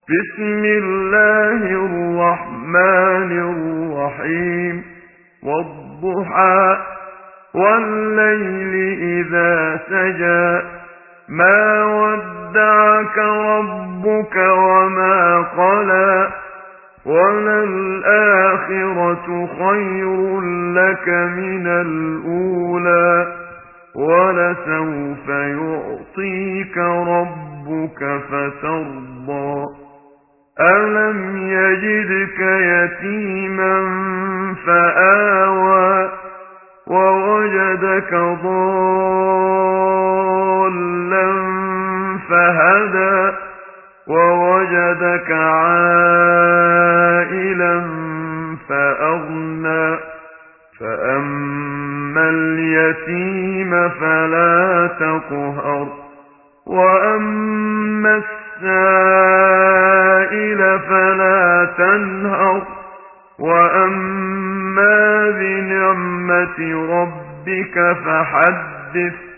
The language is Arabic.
بسم الله الرحمن الرحيم والضحى والليل إذا سجى ما ودعك ربك وما قلى وللآخرة خير لك من الأولى ولسوف يعطيك ربك فترضى ألم يجدك يتيما فآوى ووجدك ضالا فهدى ووجدك عائلا فأغنى فأما اليتيم فلا تقهر وأما السائل فلا تنهر وأما بنعمة ربك فحدث